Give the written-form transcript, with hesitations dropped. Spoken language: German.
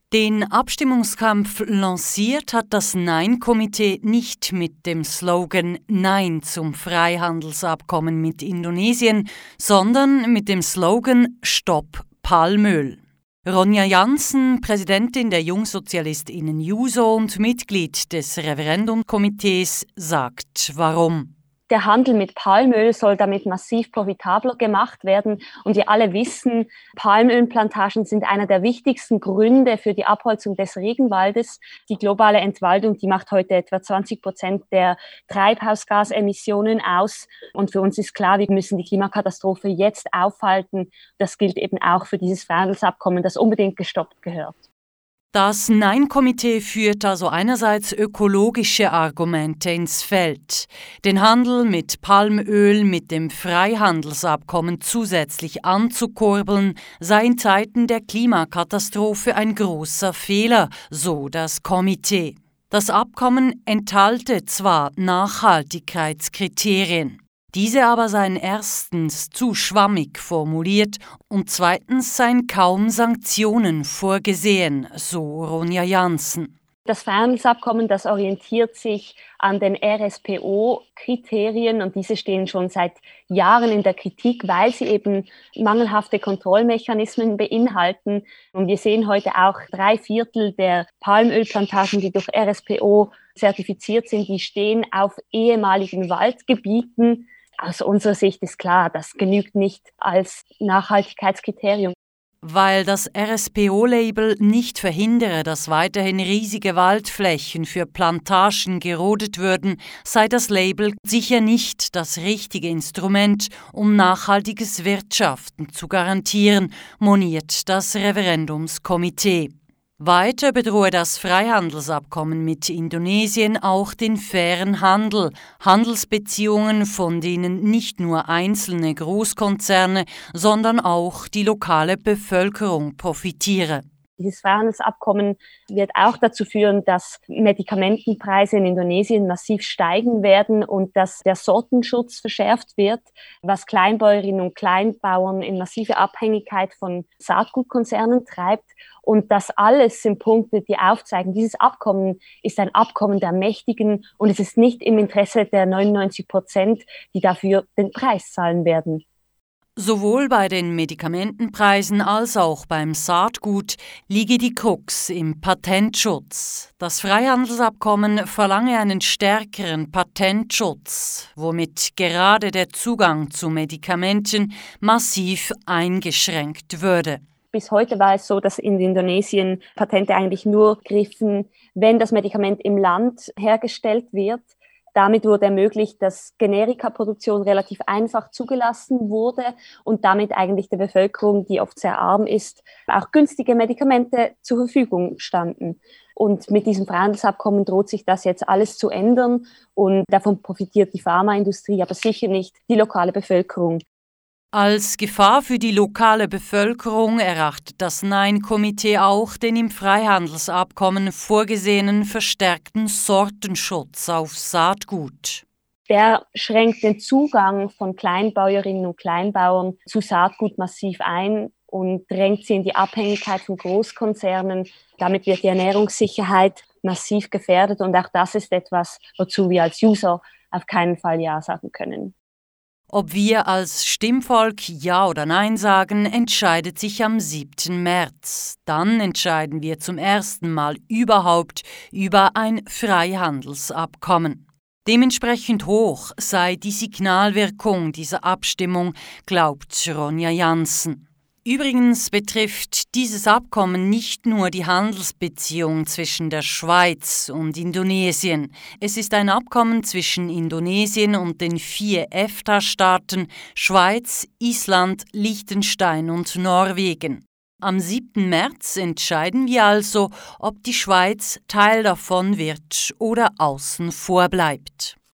Den Abstimmungskampf lanciert hat das Nein-Komitee nicht mit dem Slogan Nein zum Freihandelsabkommen mit Indonesien, sondern mit dem Slogan Stopp Palmöl. Ronja Jansen, Präsidentin der JungsozialistInnen JUSO und Mitglied des Referendumkomitees, sagt, warum. Der Handel mit Palmöl soll damit massiv profitabler gemacht werden. Und wir alle wissen, Palmölplantagen sind einer der wichtigsten Gründe für die Abholzung des Regenwaldes. Die globale Entwaldung, die macht heute etwa 20% der Treibhausgasemissionen aus. Und für uns ist klar, wir müssen die Klimakatastrophe jetzt aufhalten. Das gilt eben auch für dieses Freihandelsabkommen, das unbedingt gestoppt gehört. Das Nein-Komitee führt also einerseits ökologische Argumente ins Feld. Den Handel mit Palmöl mit dem Freihandelsabkommen zusätzlich anzukurbeln, sei in Zeiten der Klimakatastrophe ein großer Fehler, so das Komitee. Das Abkommen enthalte zwar Nachhaltigkeitskriterien, diese aber seien erstens zu schwammig formuliert und zweitens seien kaum Sanktionen vorgesehen, so Ronja Jansen. Das Freihandelsabkommen, das orientiert sich an den RSPO-Kriterien und diese stehen schon seit Jahren in der Kritik, weil sie eben mangelhafte Kontrollmechanismen beinhalten. Und wir sehen heute auch 3/4 der Palmölplantagen, die durch RSPO zertifiziert sind, die stehen auf ehemaligen Waldgebieten. Aus unserer Sicht ist klar, das genügt nicht als Nachhaltigkeitskriterium. Weil das RSPO-Label nicht verhindere, dass weiterhin riesige Waldflächen für Plantagen gerodet würden, sei das Label sicher nicht das richtige Instrument, um nachhaltiges Wirtschaften zu garantieren, moniert das Referendumskomitee. Weiter bedrohe das Freihandelsabkommen mit Indonesien auch den fairen Handel, Handelsbeziehungen, von denen nicht nur einzelne Großkonzerne, sondern auch die lokale Bevölkerung profitiere. Dieses Freihandelsabkommen wird auch dazu führen, dass Medikamentenpreise in Indonesien massiv steigen werden und dass der Sortenschutz verschärft wird, was Kleinbäuerinnen und Kleinbauern in massive Abhängigkeit von Saatgutkonzernen treibt. Und das alles sind Punkte, die aufzeigen, dieses Abkommen ist ein Abkommen der Mächtigen und es ist nicht im Interesse der 99%, die dafür den Preis zahlen werden. Sowohl bei den Medikamentenpreisen als auch beim Saatgut liege die Krux im Patentschutz. Das Freihandelsabkommen verlange einen stärkeren Patentschutz, womit gerade der Zugang zu Medikamenten massiv eingeschränkt würde. Bis heute war es so, dass in Indonesien Patente eigentlich nur griffen, wenn das Medikament im Land hergestellt wird. Damit wurde ermöglicht, dass Generikaproduktion relativ einfach zugelassen wurde und damit eigentlich der Bevölkerung, die oft sehr arm ist, auch günstige Medikamente zur Verfügung standen. Und mit diesem Freihandelsabkommen droht sich das jetzt alles zu ändern und davon profitiert die Pharmaindustrie, aber sicher nicht die lokale Bevölkerung. Als Gefahr für die lokale Bevölkerung erachtet das Nein-Komitee auch den im Freihandelsabkommen vorgesehenen verstärkten Sortenschutz auf Saatgut. Der schränkt den Zugang von Kleinbäuerinnen und Kleinbauern zu Saatgut massiv ein und drängt sie in die Abhängigkeit von Großkonzernen. Damit wird die Ernährungssicherheit massiv gefährdet und auch das ist etwas, wozu wir als User auf keinen Fall Ja sagen können. Ob wir als Stimmvolk Ja oder Nein sagen, entscheidet sich am 7. März. Dann entscheiden wir zum ersten Mal überhaupt über ein Freihandelsabkommen. Dementsprechend hoch sei die Signalwirkung dieser Abstimmung, glaubt Ronja Jansen. Übrigens betrifft dieses Abkommen nicht nur die Handelsbeziehung zwischen der Schweiz und Indonesien. Es ist ein Abkommen zwischen Indonesien und den 4 EFTA-Staaten Schweiz, Island, Liechtenstein und Norwegen. Am 7. März entscheiden wir also, ob die Schweiz Teil davon wird oder außen vor bleibt.